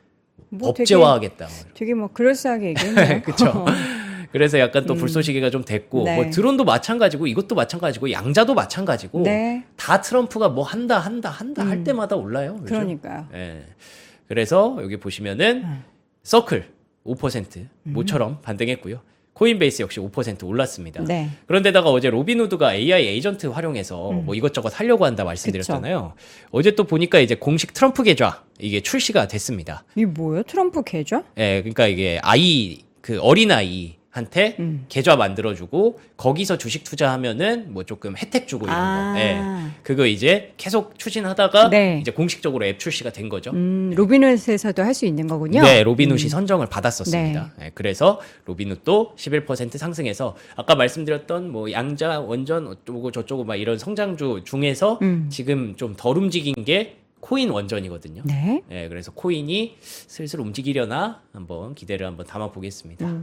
뭐 법제화하겠다. 되게 뭐 그럴싸하게 얘기했네요. 그렇죠. 그래서 약간 또 불쏘시개가 좀 됐고 네. 뭐 드론도 마찬가지고 이것도 마찬가지고 양자도 마찬가지고 네. 다 트럼프가 뭐 한다 할 때마다 올라요. 요즘. 그러니까요. 예. 그래서 여기 보시면은 서클 5% 모처럼 반등했고요. 코인베이스 역시 5% 올랐습니다. 네. 그런데다가 어제 로빈후드가 AI 에이전트 활용해서 뭐 이것저것 하려고 한다 말씀드렸잖아요. 어제 또 보니까 이제 공식 트럼프 계좌 이게 출시가 됐습니다. 이게 뭐예요? 트럼프 계좌? 예, 그러니까 이게 그 어린아이한테 계좌 만들어주고 거기서 주식 투자하면은 뭐 조금 혜택 주고 이런 거. 예. 그거 이제 계속 추진하다가 네. 이제 공식적으로 앱 출시가 된 거죠. 로빈훗에서도 할 수 있는 거군요. 네, 로빈훗이 선정을 받았었습니다. 네, 그래서 로빈훗도 11% 상승해서 아까 말씀드렸던 뭐 양자, 원전 어쩌고 저쩌고 막 이런 성장주 중에서 지금 좀 덜 움직인 게 코인 원전이거든요. 네. 네, 그래서 코인이 슬슬 움직이려나 한번 기대를 한번 담아 보겠습니다.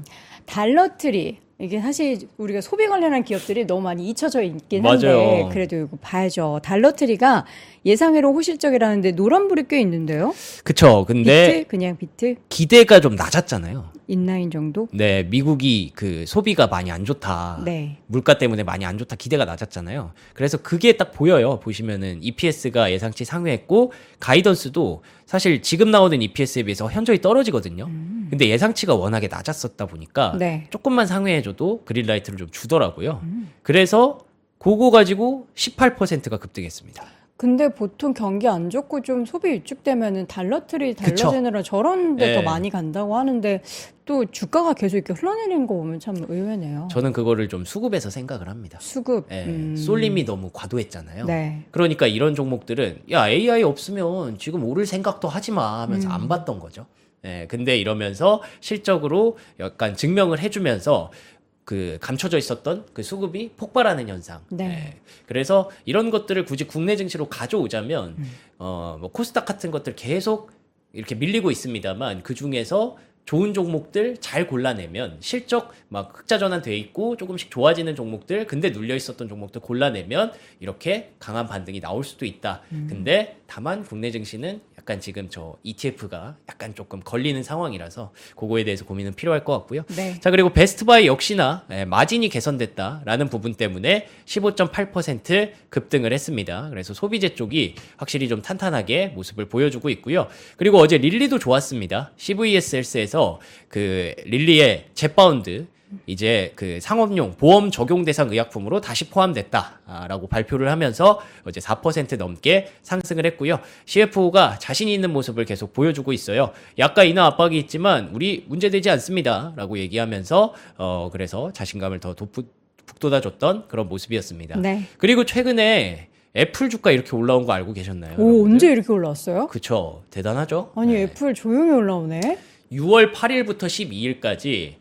달러트리 이게 사실 우리가 소비 관련한 기업들이 너무 많이 잊혀져 있긴 한데 맞아요. 그래도 이거 봐야죠. 달러트리가 예상외로 호실적이라는데 노란불이 꽤 있는데요. 그쵸. 근데 비트? 그냥 비트? 기대가 좀 낮았잖아요. 인라인 정도? 네, 미국이 그 소비가 많이 안 좋다. 네. 물가 때문에 많이 안 좋다. 기대가 낮았잖아요. 그래서 그게 딱 보여요. 보시면은 EPS가 예상치 상회했고 가이던스도 사실 지금 나오는 EPS에 비해서 현저히 떨어지거든요. 근데 예상치가 워낙에 낮았었다 보니까 네. 조금만 상회해줘도 그린라이트를 좀 주더라고요. 그래서 그거 가지고 18%가 급등했습니다. 근데 보통 경기 안 좋고 좀 소비 위축되면은 달러트리, 그쵸. 달러제너럴 저런 데 더 네. 많이 간다고 하는데 또 주가가 계속 이렇게 흘러내리는 거 보면 참 의외네요. 저는 그거를 좀 수급에서 생각을 합니다. 수급. 예, 쏠림이 너무 과도했잖아요. 네. 그러니까 이런 종목들은 야 AI 없으면 지금 오를 생각도 하지 마 하면서 안 봤던 거죠. 예, 근데 이러면서 실적으로 약간 증명을 해주면서 그 감춰져 있었던 그 수급이 폭발하는 현상. 네. 예, 그래서 이런 것들을 굳이 국내 증시로 가져오자면 뭐 코스닥 같은 것들 계속 이렇게 밀리고 있습니다만 그 중에서 좋은 종목들 잘 골라내면 실적 막 흑자 전환돼 있고 조금씩 좋아지는 종목들 근데 눌려 있었던 종목들 골라내면 이렇게 강한 반등이 나올 수도 있다. 근데 다만 국내 증시는 약간 지금 저 ETF가 약간 조금 걸리는 상황이라서 그거에 대해서 고민은 필요할 것 같고요. 네. 자, 그리고 베스트바이 역시나 마진이 개선됐다라는 부분 때문에 15.8% 급등을 했습니다. 그래서 소비재 쪽이 확실히 좀 탄탄하게 모습을 보여주고 있고요. 그리고 어제 릴리도 좋았습니다. CVSLS에서 그 릴리의 젯바운드 이제 그 상업용 보험 적용 대상 의약품으로 다시 포함됐다라고 발표를 하면서 어제 4% 넘게 상승을 했고요. CFO가 자신이 있는 모습을 계속 보여주고 있어요. 약가 인하 압박이 있지만 우리 문제되지 않습니다라고 얘기하면서 그래서 자신감을 더 북돋아줬던 그런 모습이었습니다. 네. 그리고 최근에 애플 주가 이렇게 올라온 거 알고 계셨나요? 오, 여러분들? 언제 이렇게 올라왔어요? 그쵸. 대단하죠? 아니, 네. 애플 조용히 올라오네. 6월 8일부터 12일까지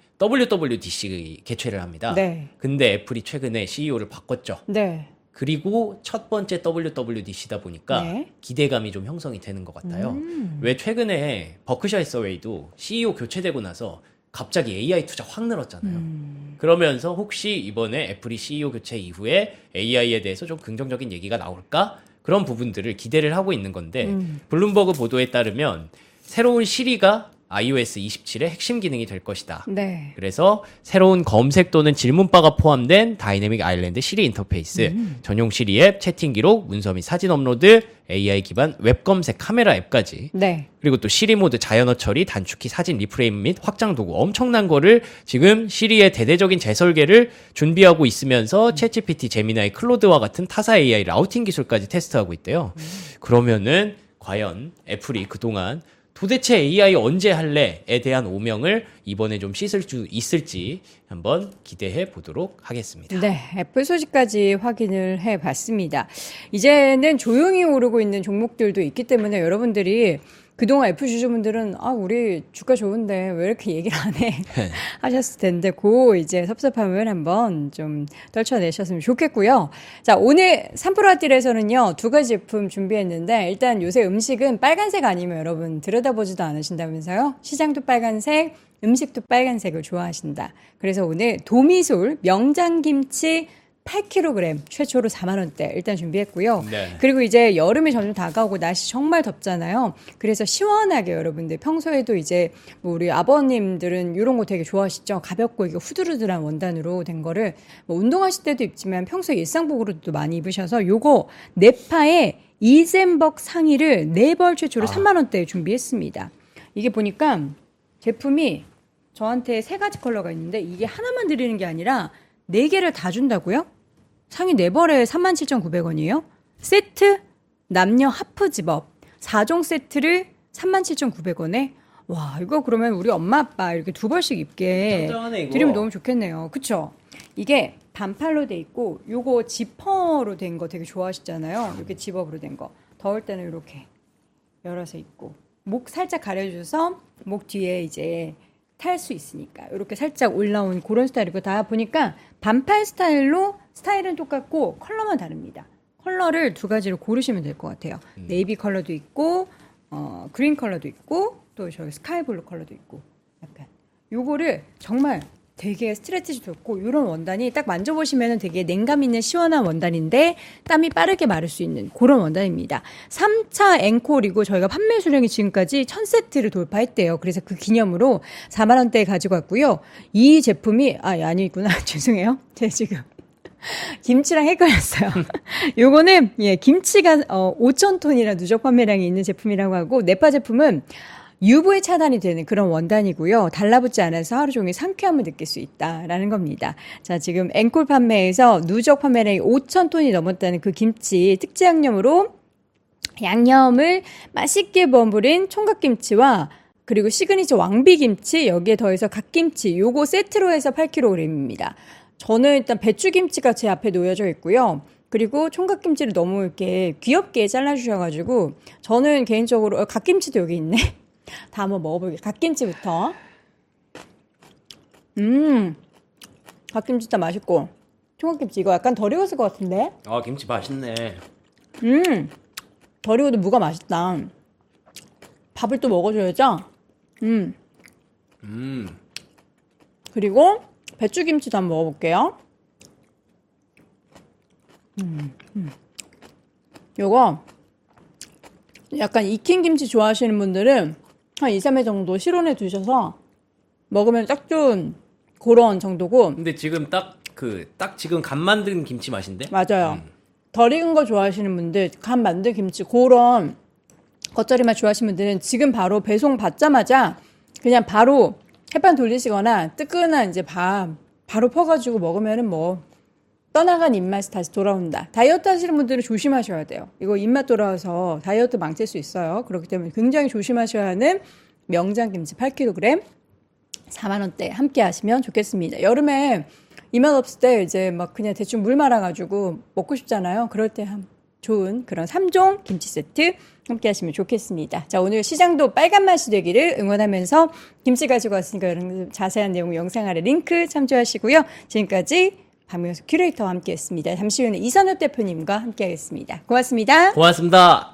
WWDC 개최를 합니다. 네. 근데 애플이 최근에 CEO를 바꿨죠. 네. 그리고 첫 번째 WWDC다 보니까 네. 기대감이 좀 형성이 되는 것 같아요. 왜 최근에 버크셔 해서웨이도 CEO 교체되고 나서 갑자기 AI 투자 확 늘었잖아요. 그러면서 혹시 이번에 애플이 CEO 교체 이후에 AI에 대해서 좀 긍정적인 얘기가 나올까? 그런 부분들을 기대를 하고 있는 건데 블룸버그 보도에 따르면 새로운 시리가 iOS 27의 핵심 기능이 될 것이다. 네. 그래서 새로운 검색 또는 질문바가 포함된 다이내믹 아일랜드 시리 인터페이스, 전용 시리 앱, 채팅 기록, 문서 및 사진 업로드, AI 기반 웹 검색 카메라 앱까지. 네. 그리고 또 시리 모드 자연어 처리, 단축키, 사진 리프레임 및 확장 도구 엄청난 거를 지금 시리의 대대적인 재설계를 준비하고 있으면서 챗GPT, 제미나이, 클로드와 같은 타사 AI 라우팅 기술까지 테스트하고 있대요. 그러면은 과연 애플이 그동안 도대체 AI 언제 할래에 대한 오명을 이번에 좀 씻을 수 있을지 한번 기대해 보도록 하겠습니다. 네, 애플 소식까지 확인을 해봤습니다. 이제는 조용히 오르고 있는 종목들도 있기 때문에 여러분들이 그동안 애플 주주분들은 우리 주가 좋은데 왜 이렇게 얘기를 안 해? 하셨을 텐데 이제 섭섭함을 한번 좀 떨쳐내셨으면 좋겠고요. 자, 오늘 3프로아딜에서는요 2가지 제품 준비했는데 일단 요새 음식은 빨간색 아니면 여러분 들여다보지도 않으신다면서요? 시장도 빨간색, 음식도 빨간색을 좋아하신다. 그래서 오늘 도미솔 명장김치 8kg 최초로 4만 원대 일단 준비했고요. 네. 그리고 이제 여름이 점점 다가오고 날씨 정말 덥잖아요. 그래서 시원하게 여러분들 평소에도 이제 뭐 우리 아버님들은 이런 거 되게 좋아하시죠. 가볍고 이게 후두루두란 원단으로 된 거를 뭐 운동하실 때도 입지만 평소에 일상복으로도 많이 입으셔서 요거 네파의 이젠벅 상의를 4벌 최초로 3만 원대에 준비했습니다. 이게 보니까 제품이 저한테 3가지 컬러가 있는데 이게 하나만 드리는 게 아니라 4개를 다 준다고요? 상의 4벌에 37,900원이에요? 세트 남녀 하프 집업 4종 세트를 37,900원에 와 이거 그러면 우리 엄마 아빠 이렇게 2벌씩 입게 짱짱하네, 이거. 드리면 너무 좋겠네요. 그쵸? 이게 반팔로 돼 있고 요거 지퍼로 된 거 되게 좋아하시잖아요. 이렇게 집업으로 된 거. 더울 때는 이렇게 열어서 입고 목 살짝 가려줘서 목 뒤에 이제 탈 수 있으니까 이렇게 살짝 올라온 그런 스타일이고 다 보니까 반팔 스타일로 스타일은 똑같고 컬러만 다릅니다. 컬러를 2가지로 고르시면 될 것 같아요. 네이비 컬러도 있고 그린 컬러도 있고 또 저기 스카이블루 컬러도 있고 약간 요거를 정말 되게 스트레치 좋고 이런 원단이 딱 만져보시면 되게 냉감 있는 시원한 원단인데 땀이 빠르게 마를 수 있는 그런 원단입니다. 3차 앵콜이고 저희가 판매 수량이 지금까지 1000세트를 돌파했대요. 그래서 그 기념으로 4만 원대에 가지고 왔고요. 이 제품이 아니구나. 죄송해요. 제가 지금 김치랑 헷갈렸어요. 요거는 김치가 5,000톤이나 누적 판매량이 있는 제품이라고 하고 네파 제품은 UV 차단이 되는 그런 원단이고요. 달라붙지 않아서 하루 종일 상쾌함을 느낄 수 있다라는 겁니다. 자, 지금 앵콜 판매에서 누적 판매량이 5,000톤이 넘었다는 그 김치 특제 양념으로 양념을 맛있게 버무린 총각김치와 그리고 시그니처 왕비김치 여기에 더해서 갓김치 요거 세트로 해서 8kg입니다. 저는 일단 배추김치가 제 앞에 놓여져 있고요. 그리고 총각김치를 너무 이렇게 귀엽게 잘라주셔가지고 저는 개인적으로 갓김치도 여기 있네. 다 한번 먹어볼게요. 갓김치부터. 갓김치 진짜 맛있고 총각김치 이거 약간 덜 익었을 것 같은데? 김치 맛있네. 덜 익어도 무가 맛있다. 밥을 또 먹어줘야죠? 그리고 배추김치도 한번 먹어볼게요. 요거 약간 익힌 김치 좋아하시는 분들은 한 2, 3회 정도 실온에 두셔서 먹으면 딱 좋은 그런 정도고. 근데 지금 딱 지금 간 만든 김치 맛인데? 맞아요. 덜 익은 거 좋아하시는 분들, 간 만든 김치 그런 겉절이 맛 좋아하시는 분들은 지금 바로 배송 받자마자 그냥 바로 햇반 돌리시거나 뜨끈한 이제 밥 바로 퍼가지고 먹으면은 뭐 떠나간 입맛이 다시 돌아온다. 다이어트 하시는 분들은 조심하셔야 돼요. 이거 입맛 돌아와서 다이어트 망칠 수 있어요. 그렇기 때문에 굉장히 조심하셔야 하는 명장김치 8kg 4만원대 함께 하시면 좋겠습니다. 여름에 입맛 없을 때 이제 막 그냥 대충 물 말아가지고 먹고 싶잖아요. 그럴 때 좋은 그런 3종 김치 세트 함께 하시면 좋겠습니다. 자, 오늘 시장도 빨간 맛이 되기를 응원하면서 김치 가지고 왔으니까 여러분 자세한 내용 영상 아래 링크 참조하시고요. 지금까지 박명수 큐레이터와 함께 했습니다. 잠시 후에는 이선엽 대표님과 함께 하겠습니다. 고맙습니다. 고맙습니다.